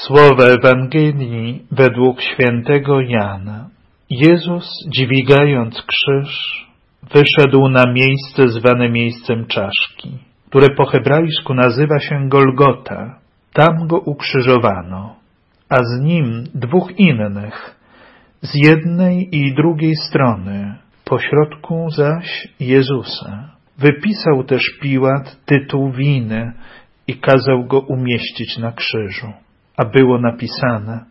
Słowa Ewangelii według świętego Jana. Jezus, dźwigając krzyż, wyszedł na miejsce zwane miejscem czaszki, które po hebrajsku nazywa się Golgota. Tam go ukrzyżowano, a z nim dwóch innych, z jednej i drugiej strony, pośrodku zaś Jezusa. Wypisał też Piłat tytuł winy i kazał go umieścić na krzyżu. A było napisane: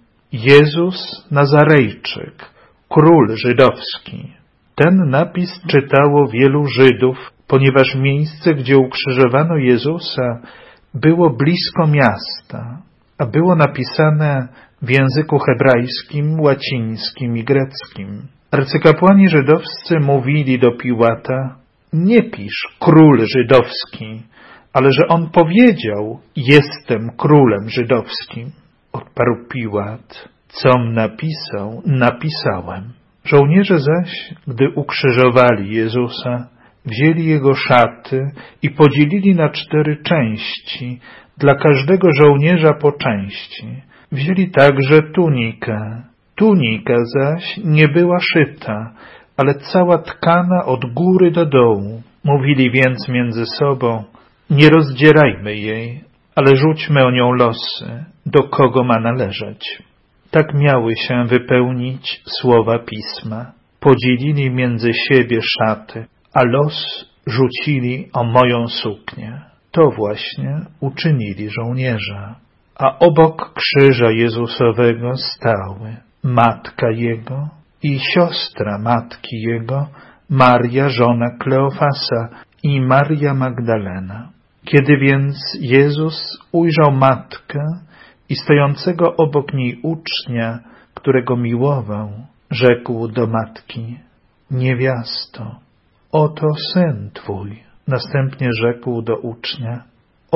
Jezus Nazarejczyk, król żydowski. Ten napis czytało wielu Żydów, ponieważ miejsce, gdzie ukrzyżowano Jezusa, było blisko miasta, a było napisane w języku hebrajskim, łacińskim i greckim. Arcykapłani żydowscy mówili do Piłata: nie pisz król żydowski, ale że on powiedział: jestem królem żydowskim. Odparł Piłat: com napisał, napisałem. Żołnierze zaś, gdy ukrzyżowali Jezusa, wzięli jego szaty i podzielili na 4 części, dla każdego żołnierza po części. Wzięli także tunikę. Tunika zaś nie była szyta, ale cała tkana od góry do dołu. Mówili więc między sobą: nie rozdzierajmy jej, ale rzućmy o nią losy, do kogo ma należeć. Tak miały się wypełnić słowa Pisma. Podzielili między siebie szaty, a los rzucili o moją suknię. To właśnie uczynili żołnierze. A obok krzyża Jezusowego stały matka Jego i siostra matki Jego, Maria, żona Kleofasa, i Maria Magdalena. Kiedy więc Jezus ujrzał matkę i stojącego obok niej ucznia, którego miłował, rzekł do matki: niewiasto, oto syn twój. Następnie rzekł do ucznia: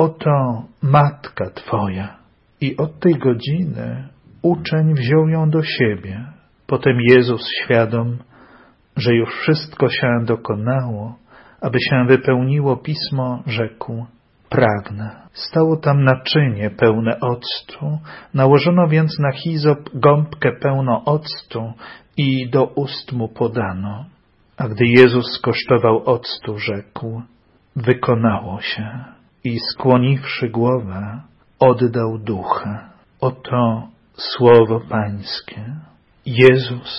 oto matka twoja. I od tej godziny uczeń wziął ją do siebie. Potem Jezus, świadom, że już wszystko się dokonało, aby się wypełniło Pismo, rzekł: pragnę. Stało tam naczynie pełne octu, nałożono więc na hizop gąbkę pełną octu i do ust mu podano. A gdy Jezus skosztował octu, rzekł: wykonało się. I skłoniwszy głowę, oddał ducha. Oto słowo Pańskie. Jezus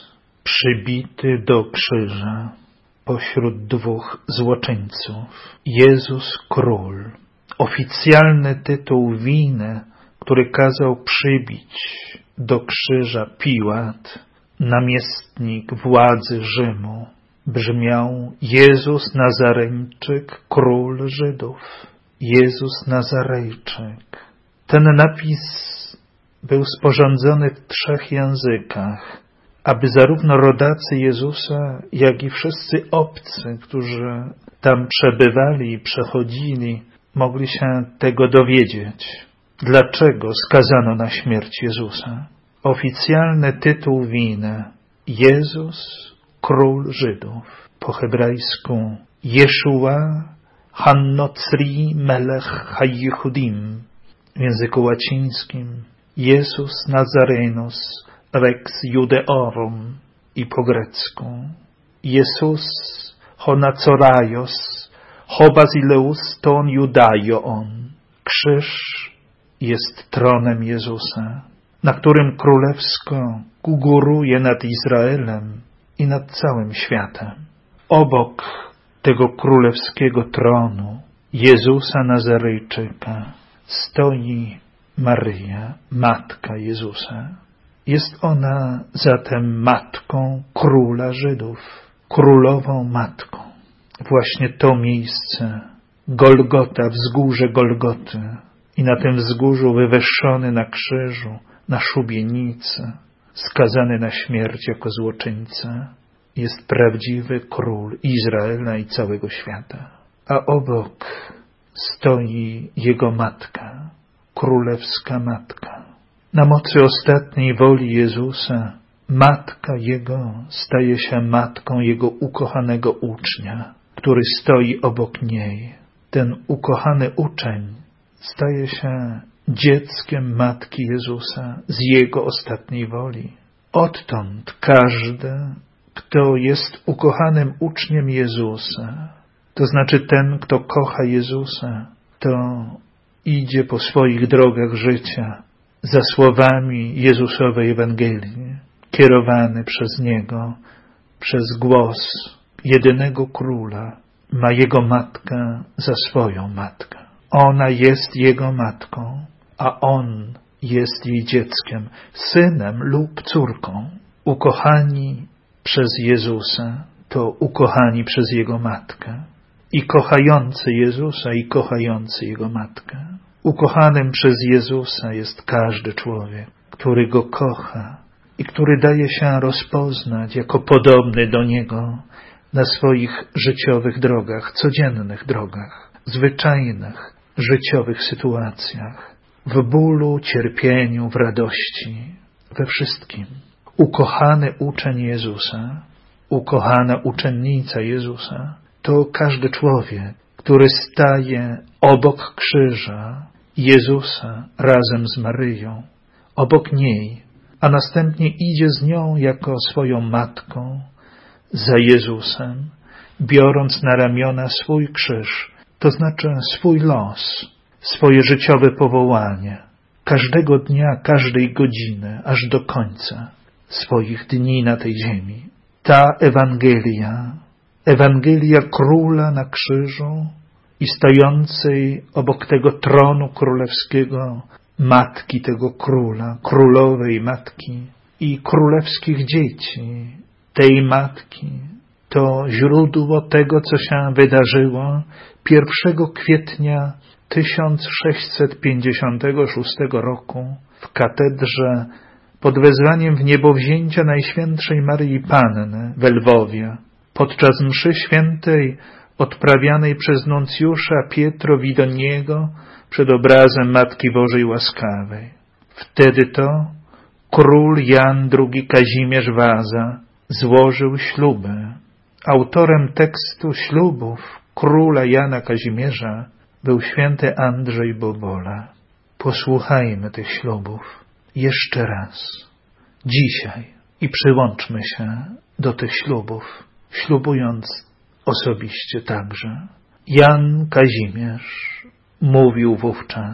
przybity do krzyża pośród 2 złoczyńców. Jezus Król. Oficjalny tytuł winy, który kazał przybić do krzyża Piłat, namiestnik władzy Rzymu, brzmiał: Jezus Nazarejczyk, król Żydów. Jezus Nazarejczyk. Ten napis był sporządzony w 3 językach, aby zarówno rodacy Jezusa, jak i wszyscy obcy, którzy tam przebywali i przechodzili, mogli się tego dowiedzieć. Dlaczego skazano na śmierć Jezusa? Oficjalny tytuł winy: Jezus, król Żydów. Po hebrajsku Jeszua Hannocri Melech HaYehudim. W języku łacińskim Jezus Nazarenus Rex Judeorum. I po grecku Jezus Honazoraios Basileus ton Judaioon. Krzyż jest tronem Jezusa, na którym królewsko góruje nad Izraelem i nad całym światem. Obok tego królewskiego tronu Jezusa Nazarejczyka stoi Maryja, matka Jezusa. Jest ona zatem matką króla Żydów, królową matką. Właśnie to miejsce, Golgota, wzgórze Golgoty, i na tym wzgórzu wywyższony na krzyżu, na szubienicy, skazany na śmierć jako złoczyńca, jest prawdziwy król Izraela i całego świata. A obok stoi jego matka, królewska matka. Na mocy ostatniej woli Jezusa matka Jego staje się matką Jego ukochanego ucznia, który stoi obok niej. Ten ukochany uczeń staje się dzieckiem Matki Jezusa z Jego ostatniej woli. Odtąd każdy, kto jest ukochanym uczniem Jezusa, to znaczy ten, kto kocha Jezusa, to idzie po swoich drogach życia za słowami Jezusowej Ewangelii, kierowany przez Niego, przez głos jedynego Króla, ma Jego matkę za swoją matkę. Ona jest Jego matką, a On jest jej dzieckiem, synem lub córką. Ukochani przez Jezusa to ukochani przez Jego matkę. I kochający Jezusa, i kochający Jego matkę. Ukochanym przez Jezusa jest każdy człowiek, który Go kocha i który daje się rozpoznać jako podobny do Niego na swoich życiowych drogach, codziennych drogach, zwyczajnych, życiowych sytuacjach, w bólu, cierpieniu, w radości, we wszystkim. Ukochany uczeń Jezusa, ukochana uczennica Jezusa, to każdy człowiek, który staje obok krzyża Jezusa razem z Maryją, obok niej, a następnie idzie z nią jako swoją matką za Jezusem, biorąc na ramiona swój krzyż, to znaczy swój los, swoje życiowe powołanie, każdego dnia, każdej godziny, aż do końca swoich dni na tej ziemi. Ta Ewangelia Króla na krzyżu i stojącej obok tego tronu królewskiego matki tego Króla, królowej matki i królewskich dzieci, tej matki, to źródło tego, co się wydarzyło 1 kwietnia 1656 roku w katedrze pod wezwaniem wniebowzięcia Najświętszej Maryi Panny w Lwowie, podczas mszy świętej odprawianej przez nuncjusza Pietro Widoniego przed obrazem Matki Bożej Łaskawej. Wtedy to król Jan II Kazimierz Waza złożył śluby. Autorem tekstu ślubów króla Jana Kazimierza był święty Andrzej Bobola. Posłuchajmy tych ślubów jeszcze raz, dzisiaj, i przyłączmy się do tych ślubów, ślubując osobiście także. Jan Kazimierz mówił wówczas,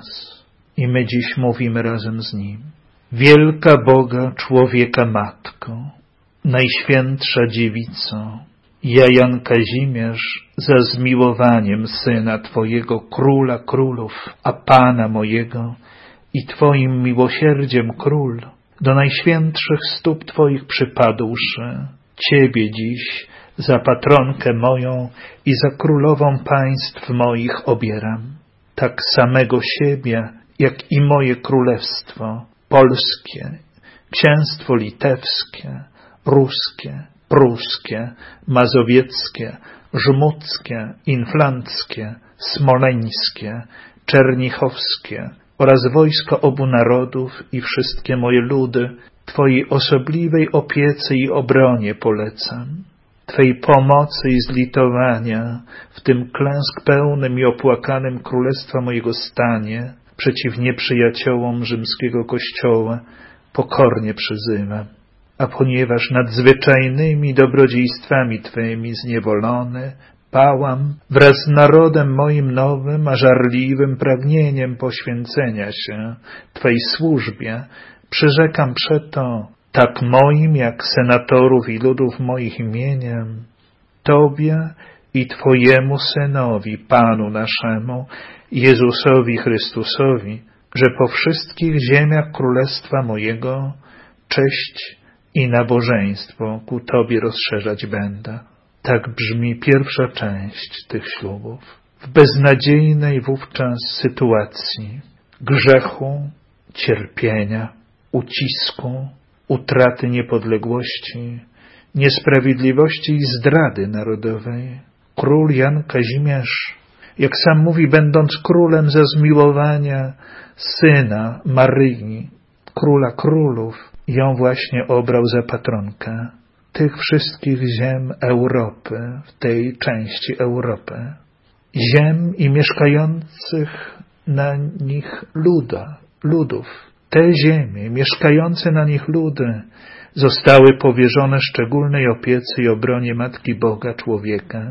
i my dziś mówimy razem z nim: Wielka Boga człowieka Matko, Najświętsza Dziewico, ja, Jan Kazimierz, za zmiłowaniem Syna Twojego, Króla Królów, a Pana mojego, i Twoim miłosierdziem, Król, do najświętszych stóp Twoich przypadłszy, Ciebie dziś za patronkę moją i za królową państw moich obieram, tak samego siebie, jak i moje królestwo, polskie, księstwo litewskie, ruskie, pruskie, mazowieckie, żmudzkie, inflanckie, smoleńskie, czernichowskie oraz wojsko obu narodów i wszystkie moje ludy Twojej osobliwej opiece i obronie polecam. Twej pomocy i zlitowania w tym klęsk pełnym i opłakanym królestwa mojego stanie przeciw nieprzyjaciołom rzymskiego Kościoła pokornie przyzywam. A ponieważ nadzwyczajnymi dobrodziejstwami Twymi zniewolony, pałam wraz z narodem moim nowym, a żarliwym pragnieniem poświęcenia się Twej służbie, przyrzekam przeto, tak moim jak senatorów i ludów moich imieniem, Tobie i Twojemu Synowi, Panu naszemu, Jezusowi Chrystusowi, że po wszystkich ziemiach królestwa mojego cześć i nabożeństwo ku Tobie rozszerzać będę. Tak brzmi pierwsza część tych ślubów. W beznadziejnej wówczas sytuacji grzechu, cierpienia, ucisku, utraty niepodległości, niesprawiedliwości i zdrady narodowej, król Jan Kazimierz, jak sam mówi, będąc królem ze zmiłowania syna Maryi, króla królów, ją właśnie obrał za patronkę tych wszystkich ziem Europy, w tej części Europy, ziem i mieszkających na nich luda, ludów. Te ziemie, mieszkające na nich ludy, zostały powierzone szczególnej opiece i obronie Matki Boga człowieka,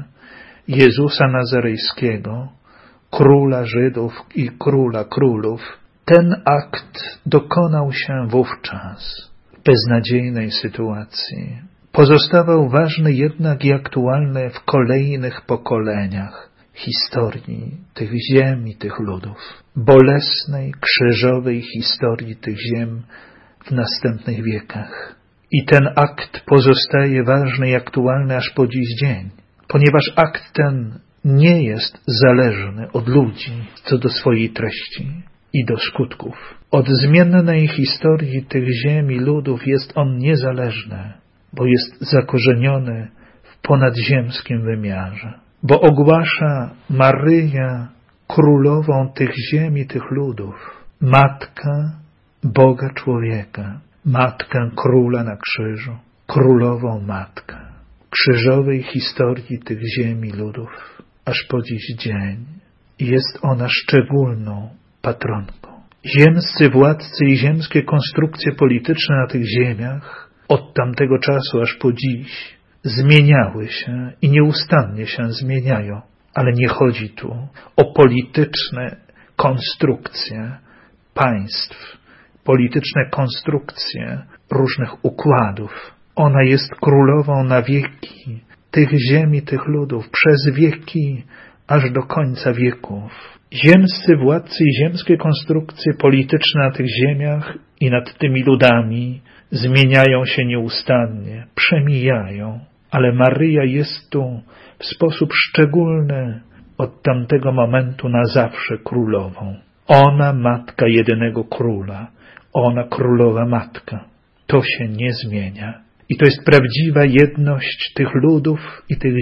Jezusa Nazarejskiego, Króla Żydów i Króla Królów. Ten akt dokonał się wówczas w beznadziejnej sytuacji. Pozostawał ważny jednak i aktualny w kolejnych pokoleniach historii tych ziem i tych ludów. Bolesnej, krzyżowej historii tych ziem w następnych wiekach. I ten akt pozostaje ważny i aktualny aż po dziś dzień, ponieważ akt ten nie jest zależny od ludzi co do swojej treści i do skutków. Od zmiennej historii tych ziem i ludów jest on niezależny, bo jest zakorzeniony w ponadziemskim wymiarze. Bo ogłasza Maryja królową tych ziem i tych ludów, matka Boga człowieka, matkę króla na krzyżu, królową matkę krzyżowej historii tych ziem i ludów, aż po dziś dzień. Jest ona szczególną patronką. Ziemscy władcy i ziemskie konstrukcje polityczne na tych ziemiach od tamtego czasu aż po dziś zmieniały się i nieustannie się zmieniają. Ale nie chodzi tu o polityczne konstrukcje państw, polityczne konstrukcje różnych układów. Ona jest królową na wieki tych ziem i tych ludów, przez wieki aż do końca wieków. Ziemscy władcy i ziemskie konstrukcje polityczne na tych ziemiach i nad tymi ludami zmieniają się nieustannie, przemijają, ale Maryja jest tu w sposób szczególny od tamtego momentu na zawsze królową. Ona matka jedynego króla, ona królowa matka. To się nie zmienia. I to jest prawdziwa jedność tych ludów i tych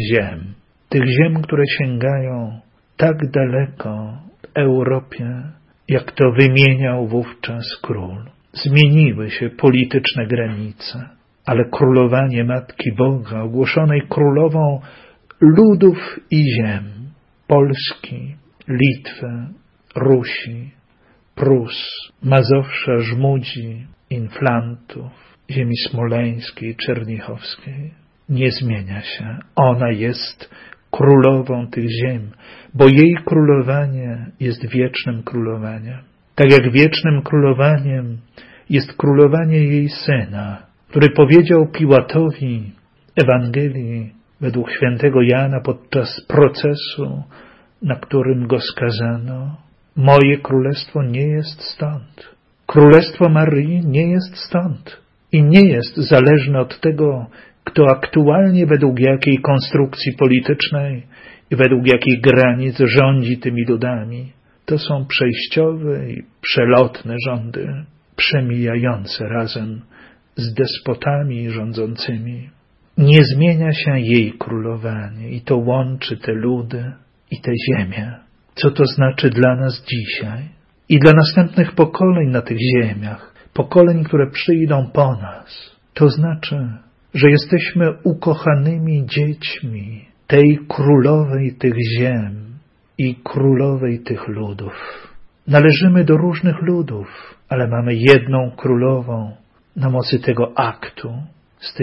ziem, które sięgają tak daleko w Europie, jak to wymieniał wówczas król. Zmieniły się polityczne granice, ale królowanie Matki Boga, ogłoszonej królową ludów i ziem, Polski, Litwy, Rusi, Prus, Mazowsza, Żmudzi, Inflantów, ziemi smoleńskiej, czernichowskiej, nie zmienia się. Ona jest królową tych ziem, bo jej królowanie jest wiecznym królowaniem. Tak jak wiecznym królowaniem jest królowanie jej Syna, który powiedział Piłatowi Ewangelii według świętego Jana podczas procesu, na którym go skazano: moje królestwo nie jest stąd. Królestwo Maryi nie jest stąd i nie jest zależne od tego, kto aktualnie według jakiej konstrukcji politycznej i według jakich granic rządzi tymi ludami. To są przejściowe i przelotne rządy, przemijające razem z despotami rządzącymi. Nie zmienia się jej królowanie i to łączy te ludy i te ziemię. Co to znaczy dla nas dzisiaj i dla następnych pokoleń na tych ziemiach, pokoleń, które przyjdą po nas? To znaczy, że jesteśmy ukochanymi dziećmi tej królowej tych ziem i królowej tych ludów. Należymy do różnych ludów, ale mamy jedną królową na mocy tego aktu z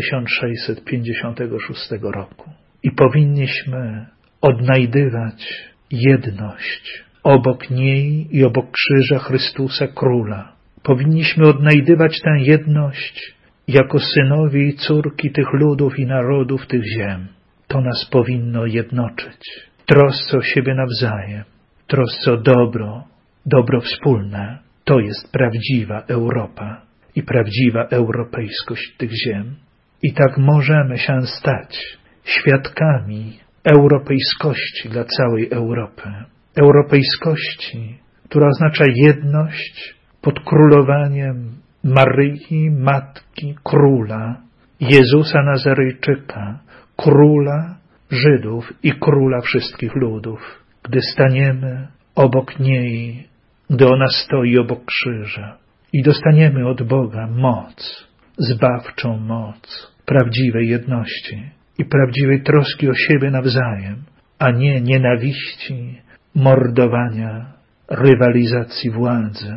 1656 roku. I powinniśmy odnajdywać jedność obok niej i obok krzyża Chrystusa Króla. Powinniśmy odnajdywać tę jedność jako synowie i córki tych ludów i narodów tych ziem. To nas powinno jednoczyć. W trosce o siebie nawzajem, w trosce o dobro wspólne. To jest prawdziwa Europa i prawdziwa europejskość tych ziem. I tak możemy się stać świadkami europejskości dla całej Europy. Europejskości, która oznacza jedność pod królowaniem Maryi, Matki Króla, Jezusa Nazarejczyka, Króla Żydów i Króla wszystkich ludów. Gdy staniemy obok niej, gdy ona stoi obok krzyża i dostaniemy od Boga moc, zbawczą moc prawdziwej jedności i prawdziwej troski o siebie nawzajem, a nie nienawiści, mordowania, rywalizacji władzy,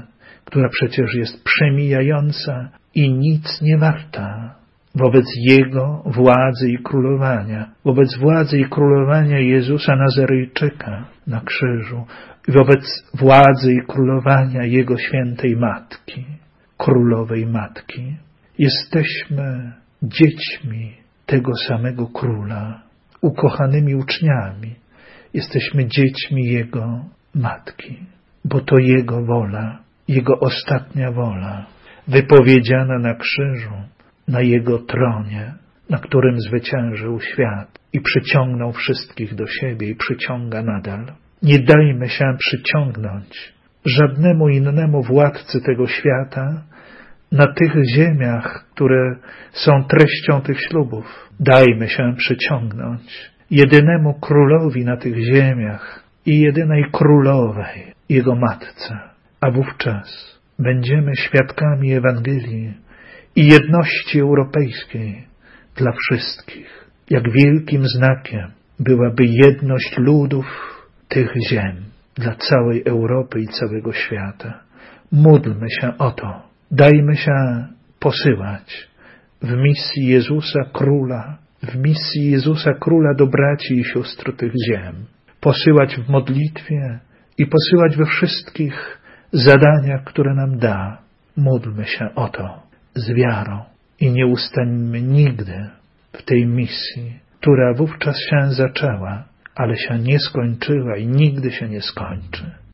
która przecież jest przemijająca i nic nie warta wobec Jego władzy i królowania, wobec władzy i królowania Jezusa Nazarejczyka na krzyżu, wobec władzy i królowania Jego świętej Matki, Królowej Matki. Jesteśmy dziećmi tego samego Króla, ukochanymi uczniami. Jesteśmy dziećmi Jego Matki, bo to Jego wola, Jego ostatnia wola, wypowiedziana na krzyżu, na Jego tronie, na którym zwyciężył świat i przyciągnął wszystkich do siebie i przyciąga nadal. Nie dajmy się przyciągnąć żadnemu innemu władcy tego świata na tych ziemiach, które są treścią tych ślubów. Dajmy się przyciągnąć jedynemu królowi na tych ziemiach i jedynej królowej, Jego Matce, a wówczas będziemy świadkami Ewangelii i jedności europejskiej dla wszystkich. Jak wielkim znakiem byłaby jedność ludów tych ziem dla całej Europy i całego świata. Módlmy się o to. Dajmy się posyłać w misji Jezusa Króla, w misji Jezusa Króla do braci i sióstr tych ziem. Posyłać w modlitwie i posyłać we wszystkich zadaniach, które nam da. Módlmy się o to z wiarą i nie ustańmy nigdy w tej misji, która wówczas się zaczęła, ale się nie skończyła i nigdy się nie skończy.